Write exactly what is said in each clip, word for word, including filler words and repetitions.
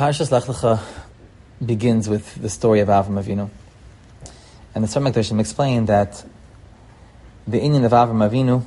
Parshas Lech Lecha begins with the story of Avram Avinu. And the Sfar Mekdashim explained that the inyan of Avram Avinu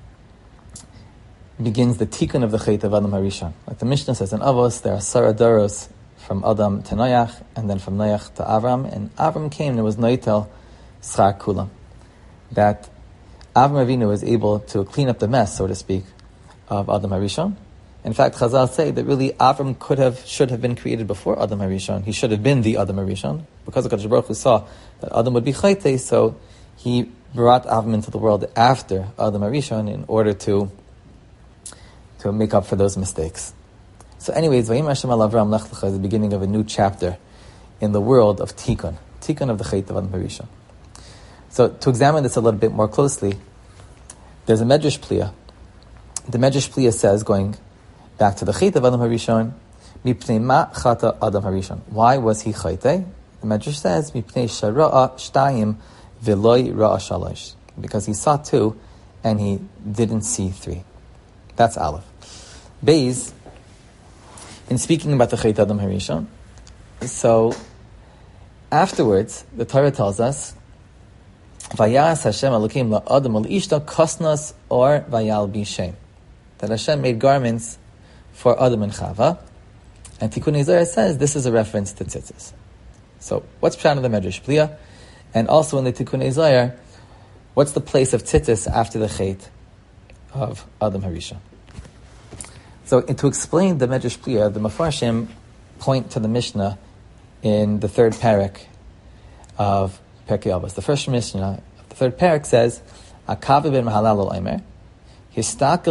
begins the tikkun of the Chet of Adam HaRishon. Like the Mishnah says in Avos, there are Sara Doros from Adam to Noach, and then from Noach to Avram. And Avram came, there was Noitel Schar Kulam. That Avram Avinu was able to clean up the mess, so to speak, of Adam HaRishon. In fact, Chazal say that really Avram could have, should have been created before Adam HaRishon. He should have been the Adam HaRishon. Because HaKadosh Baruch Hu saw that Adam would be Chayte, so he brought Avram into the world after Adam HaRishon in order to to make up for those mistakes. So anyways, Vayim Hashem al Avram Lech Lecha is the beginning of a new chapter in the world of Tikkun. Tikkun of the Chet of Adam HaRishon. So to examine this a little bit more closely, there's a Medrash Pliya. The Medrash Pliya says, going back to the Chet of Adam HaRishon, Mipnei ma chata Adam HaRishon. Why was he Chayte? The Medrash says, Mipnei shara'a shtayim v'loi ra'a shalosh. Because he saw two, and he didn't see three. That's Aleph. Beis, in speaking about the Chet Adam HaRishon, so afterwards, the Torah tells us, Vayas Hashem Elokim la'adam al-ishta kosnas or vayal bishem. That Hashem made garments for Adam and Chava, and Tikkun Zohar says this is a reference to tzitzis. So, what's Pshat of the Medrash Pliya? And also in the Tikkun Zohar, what's the place of tzitzis after the Chet of Adam HaRishon? So, to explain the Medrash Pliya, the Mefarshim point to the Mishnah in the third parak of Perkei Avos. The first Mishnah, the third parak says, Akav ben Mahalal al-Aimer, that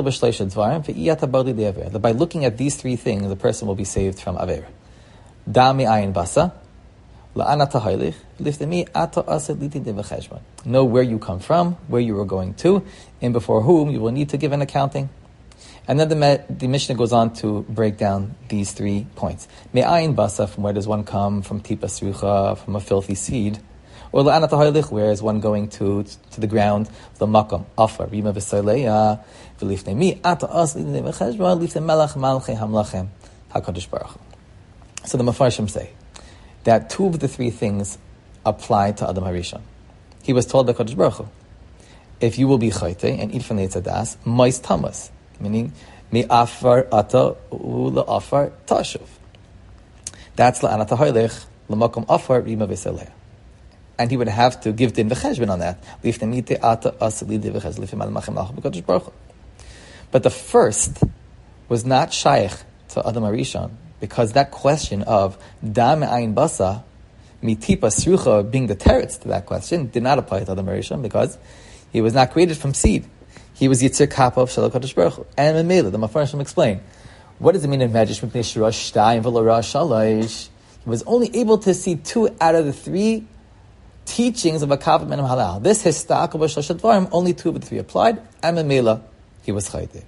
by looking at these three things, the person will be saved from Aver. Know where you come from, where you are going to, and before whom you will need to give an accounting. And then the, the Mishnah goes on to break down these three points. Me'ayin basa, from where does one come? From tipa srucha, from a filthy seed. Or la'anat ha'hoylech, where is one going to to the ground? L'makom afar rima v'soleya v'lifnei mi ata as l'idnei v'cheshbon lifnei melech malchei hamlachem HaKadosh Baruch Hu. So the Mefarshim say that two of the three things apply to Adam HaRishon. He was told by HaKadosh Baruch Hu, if you will be chayte and eat from the etzadas, mais tamas, meaning mi afar ata u'la'afar tashuv. That's la'anat ha'hoylech l'makom afar rima v'soleya. And he would have to give din v'cheshbon on that. But the first was not shaykh to Adam HaRishon, because that question of da me'ayin basa, mitipa srucha, being the teretz to that question, did not apply to Adam HaRishon, because he was not created from seed. He was Yitzir Kappa of Shel HaKadosh Baruch Hu. And Memela, the Mefarshim explain, what does it mean in Medrash? He was only able to see two out of the three teachings of Akav ben Mahalal. This histak of Shlosh Dvarim, only two of the three applied, and Memela, he was Chayte.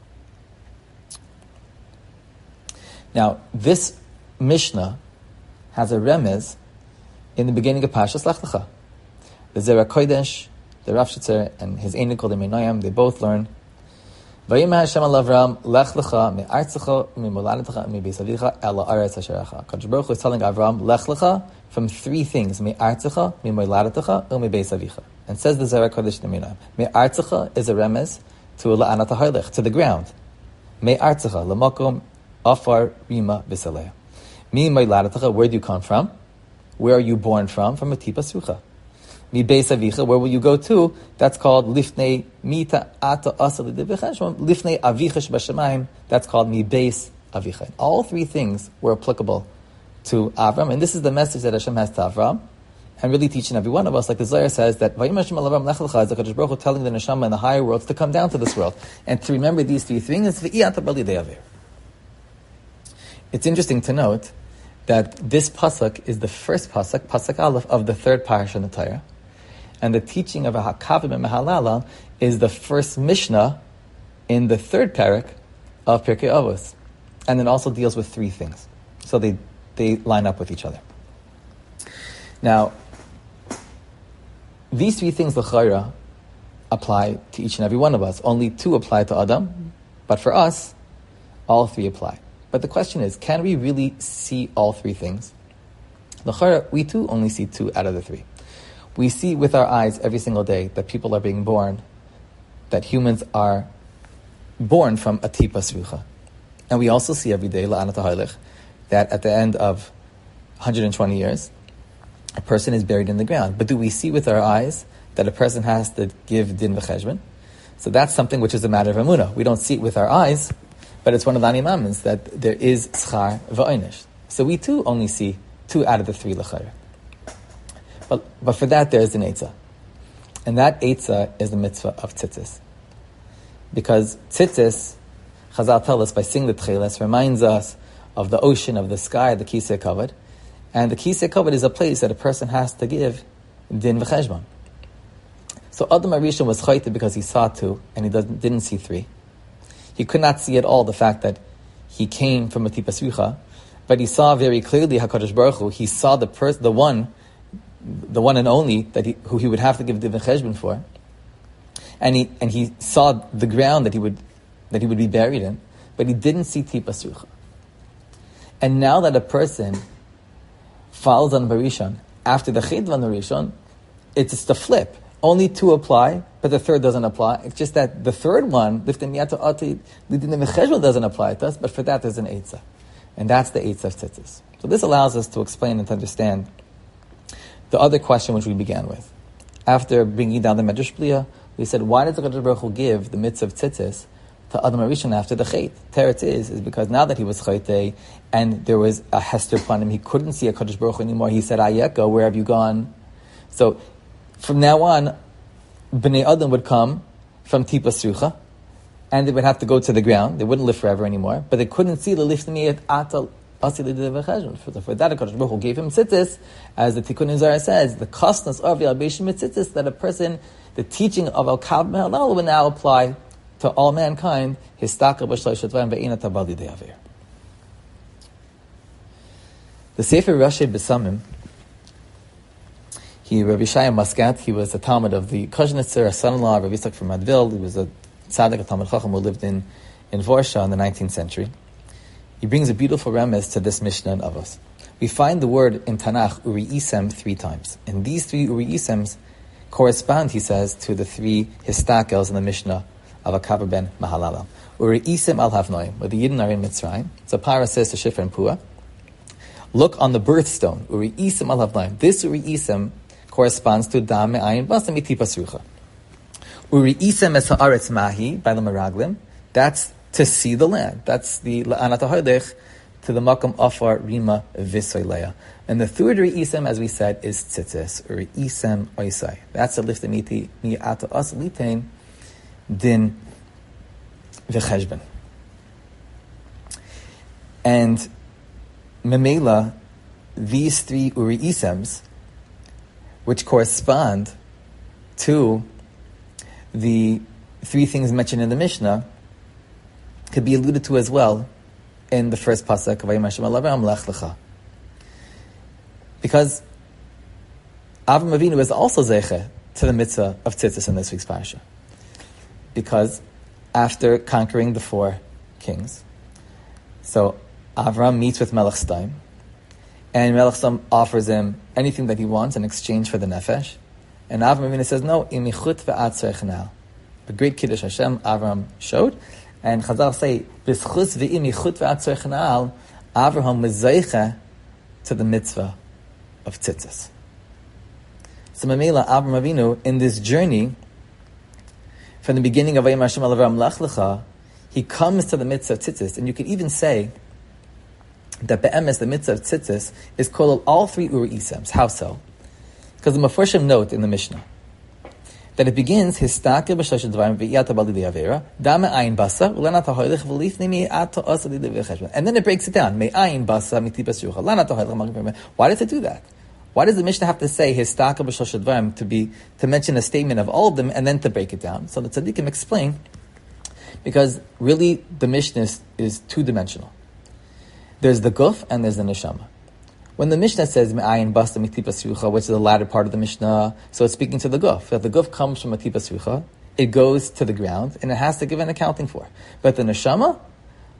Now, this Mishnah has a remez in the beginning of Parshas Lech Lecha. The Zera Kodesh, the Rav Shitzer, and his Ein Nikol Noyam, they both learn, Vayim Hashem al Avram Lech Lecha me'artzecha me'moladetecha me'beisavicha ela aretz asher. HaKadosh Baruch Hu is telling Avram, Lech Lecha, from three things, me'artzecha, me'moladetecha, u'me'beisavicha. And says the Zera Kodesh Noyam, me'artzecha is a remez to la'anat ha'hoylech, to the ground. Me'artzecha, l'makom afar rima v'saleya. Me'moladetecha, where do you come from? Where are you born from? From a tipa sucha. Mi beis avicha, where will you go to? That's called lifnei mita ata asali devecheshon. Lifnei avicha shbashamayim. That's called mi beis avicha. All three things were applicable to Avram, and this is the message that Hashem has to Avram, and really teaching every one of us. Like the Zohar says that Vayim Hashem al Avram Lech Lecha is the HaKadosh Baruch Hu telling the neshama in the higher worlds to come down to this world and to remember these three things. It's interesting to note that this pasuk is the first pasuk, pasuk Aleph, of the third parasha in the Torah. And the teaching of a Hakav ben Mahalala is the first Mishnah in the third parak of Pirkei Avos. And it also deals with three things. So they, they line up with each other. Now, these three things, l'chayra, apply to each and every one of us. Only two apply to Adam, but for us, all three apply. But the question is, can we really see all three things? L'chara, we too only see two out of the three. We see with our eyes every single day that people are being born, that humans are born from a tipa srucha. And we also see every day, la'anat ha'halich, that at the end of one hundred twenty years, a person is buried in the ground. But do we see with our eyes that a person has to give din v'cheshbon? So that's something which is a matter of emunah. We don't see it with our eyes, but it's one of the animamins that there is schar v'oinish. So we too only see two out of the three l'chayr. But, but for that there is an eitzah. And that eitzah is the mitzvah of tzitzis. Because tzitzis, Chazal tell us by singing the tcheles, reminds us of the ocean, of the sky, the kisei kavod. And the kisei kavod is a place that a person has to give din v'cheshbon. So Adam HaRishon was chayte because he saw two, and he doesn't, didn't see three. He could not see at all the fact that he came from a tipa srucha, but he saw very clearly HaKadosh Baruch Hu. He saw the pers- the one, the one and only that he, who he would have to give din v'cheshbon for, and he and he saw the ground that he would that he would be buried in, but he didn't see tipa srucha. And now that a person follows on Barishon after the Chet van Barishon, it's just a flip. Only two apply, but the third doesn't apply. It's just that the third one, Liftim Yato Ati, Lidin Mecheshbon doesn't apply to us, but for that there's an Eitzah. And that's the Eitzah of Tzitzis. So this allows us to explain and to understand the other question which we began with. After bringing down the Medrash Blia, we said, why does the Kadosh Baruch Hu give the mitzvah of Tzitzis to Adam HaRishon after the Chet? Teretz is, is because now that he was Chaytei, and there was a Hester upon him, he couldn't see a Kadosh Baruch Hu anymore. He said, Ayeka, where have you gone? So, from now on, Bnei Adam would come from Tipa Srucha, and they would have to go to the ground. They wouldn't live forever anymore, but they couldn't see the Lifnei Atal Asili Devachajun. For that, HaKadosh Baruch Hu gave him tzitzis, as the Tikkun Zohar says, the costness of the Albeshim tzitzis, that a person, the teaching of Al Kab Mehalal will now apply to all mankind. Histaka b'shlosh advarim ve'ina tabali de'avir. The Sefer Rashi B'Samim. He, Rabbi Shaya Maskat, he was a Talmud of the Kuznetzer, a son-in-law of Rabbi Yitzchak from Madvil. He was a tzaddik, a Talmud Chacham who lived in, in Vorsha in the nineteenth century. He brings a beautiful remiss to this Mishnah in Avos. We find the word in Tanakh, Uri Isem, three times. And these three Uri Isems correspond, he says, to the three Histakels in the Mishnah of Akav ben Mahalala. Uri Isem al Havnoim, where the Yidden are in Mitzrayim. So Parah says to Shifra and Pua, look on the birthstone, Uri Isem al Havnoim. This Uri Isem corresponds to Dam Me'ayin Basam Itipa Srucha. Uri Isem es ha'aretz mahi, by the Meraglim, that's to see the land. That's the La'anat ha'halich, to the Makam Afar Rima Visoylea. And the third Uri Isem, as we said, is Tzitzis, Uri Isem Oisai. That's the Liftamiti Mi'ata As Litain Din V'cheshben. And Memela, these three Uri Isems, which correspond to the three things mentioned in the Mishnah, could be alluded to as well in the first pasuk of Vayim Hashem al Avram Lech Lecha. Because Avram Avinu is also zeiche to the mitzvah of tzitzis in this week's parasha. Because after conquering the four kings, so Avram meets with Melech Sdaim, and Melech Sdaim offers him anything that he wants in exchange for the nefesh. And Avram Avinu says, no, imichut ve'atzrech now. A great Kiddush Hashem Avram showed. And Chazal say, b'schus ve'imichut ve'atzrech now, Avraham mezeicha to the mitzvah of tzitzis. So Mamela, Avram Avinu, in this journey, from the beginning of Vayim Hashem al Avram Lech Lecha, he comes to the mitzvah of tzitzis. And you could even say that be'emes, the mitzvah of tzitzis, is called all three Uri Isems. How so? Because the Mefarshim note in the Mishnah that it begins, Histake b'shlosh dvarim ve'iyata bali de'avera, da me'ayin basa, u'lana tahoylech v'lifnei mi'ata asa li de'vecheshben. And then it breaks it down. Me'ayin basa mitipas yucha, lana tahoylech magivim. Why does it do that? Why does the Mishnah have to say Histake b'shlosh dvarim to be, to mention a statement of all of them and then to break it down? So the tzaddikim explain, because really the Mishnah is, is two-dimensional. There's the guf and there's the neshama. When the Mishnah says me'ayin basta mitipa srucha, which is the latter part of the Mishnah, so it's speaking to the guf. If the guf comes from a tipa srucha, it goes to the ground and it has to give an accounting for. But the neshama,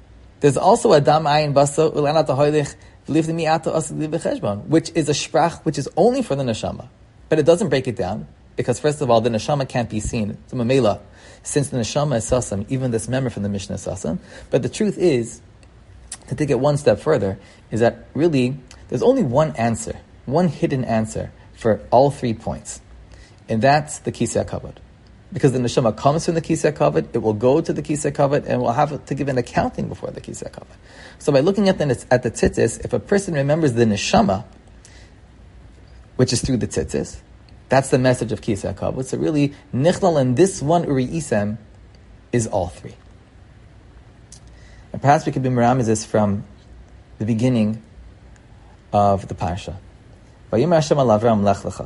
There's also Adam Ayin Basa Ulanat Hoilich V'Lifnei Mi'ata Asli B'Cheshbon, which is a sprach which is only for the neshama, but it doesn't break it down because first of all the neshama can't be seen. It's a mamela, since the neshama is sasam. Even this member from the Mishnah is sasam. But the truth is, to take it one step further, is that really there's only one answer, one hidden answer for all three points, and that's the Kisei HaKavod. Because the neshama comes from the Kisei HaKavod, it will go to the Kisei HaKavod, and will have to give an accounting before the Kisei HaKavod. So by looking at the at the tzitzis, if a person remembers the neshama, which is through the tzitzis, that's the message of Kisei HaKavod. So really, nichlal in this one uri isem is all three. And perhaps we could be meramizes from the beginning of the parsha. Vayomer Hashem al Avram lech lecha.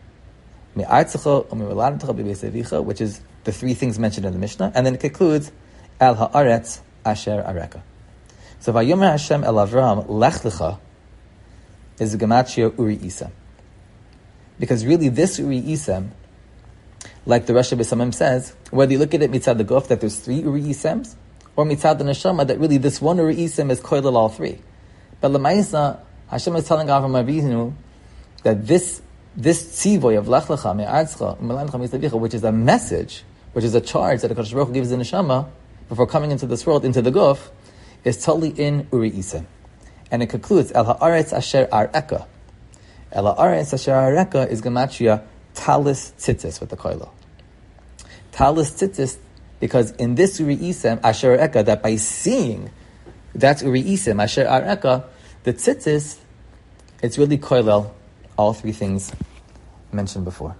Which is the three things mentioned in the Mishnah, and then it concludes El haaretz asher areka. So Vayomer Hashem el Avram lech lecha is the gematria uri isem, because really this uri isem, like the Rosh Hashanah says, whether you look at it mitzad the guf that there's three uri isems, or mitzad the neshama that really this one uri isem is koilel all three. But lemaisa Hashem is telling Avram Avinu that this This tzivoy of lech lecha me'artzcha u'melancha mitzvavicha, which is a message, which is a charge that the Kadosh Baruch Hu gives the neshama before coming into this world, into the guf, is totally in uri isem, and it concludes el haaretz asher areka. El haaretz asher areka is gematria talis tzitzis with the koilo. Talis tzitzis, because in this uri isem asher areka, that by seeing that's uri isem asher areka, the tzitzis, it's really koilel all three things mentioned before.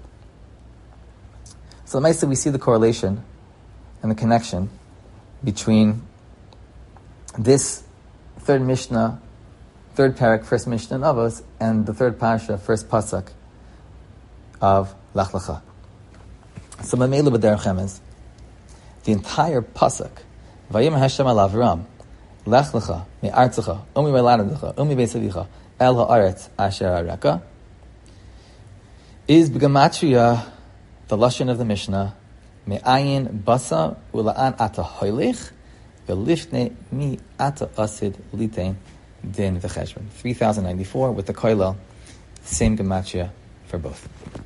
So Lamaisa, we see the correlation and the connection between this third Mishnah, third parak, first Mishnah in Avos, and the third parasha, first pasuk of Lech Lecha. So Mamela B'derech Emes, the entire pasuk, Vayomer Hashem al Avram, Lech Lecha, Me'artzecha, Umi Me'ladadecha, Umi Be'esavicha, El haaretz asher areka, is b'gematria the lashon of the Mishnah, me'ayin basa ula'an ata hoilich v'lifnei mi ata asid litein din v'cheshbon. three thousand ninety-four with the koilel, same gematria for both.